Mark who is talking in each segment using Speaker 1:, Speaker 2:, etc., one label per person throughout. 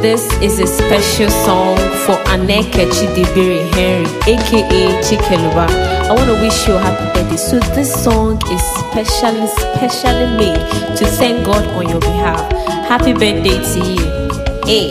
Speaker 1: This is a special song for Aneke Chidibiri Henry, aka Chikeluba. I want to wish you a happy birthday. So this song is specially made to thank God on your behalf. Happy birthday to you. Hey.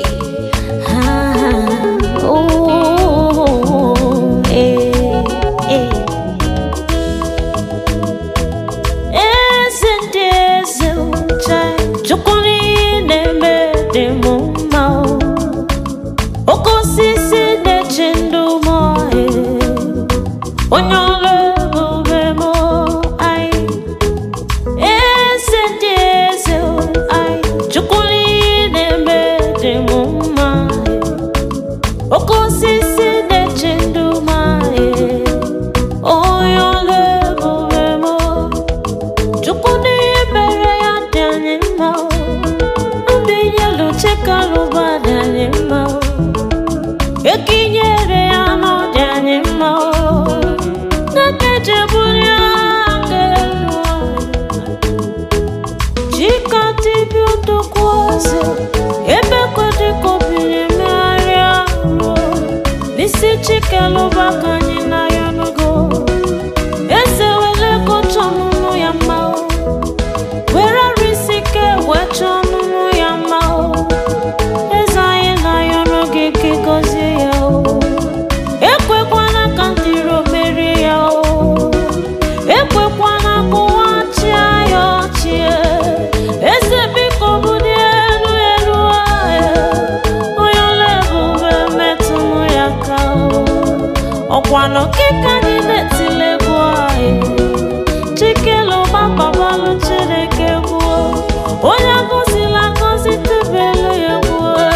Speaker 2: Okwano kika ni netile boy Chikelo baba balu chireke boy Oya gosila gosi tebele ya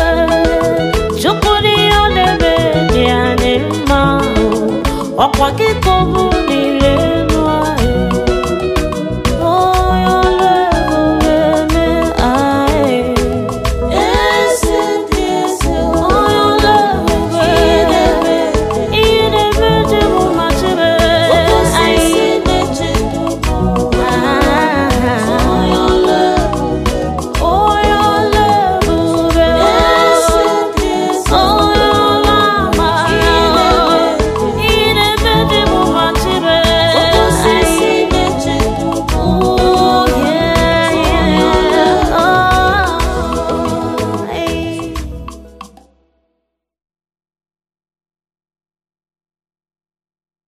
Speaker 2: boy Chukuri olebe diane ma Okwa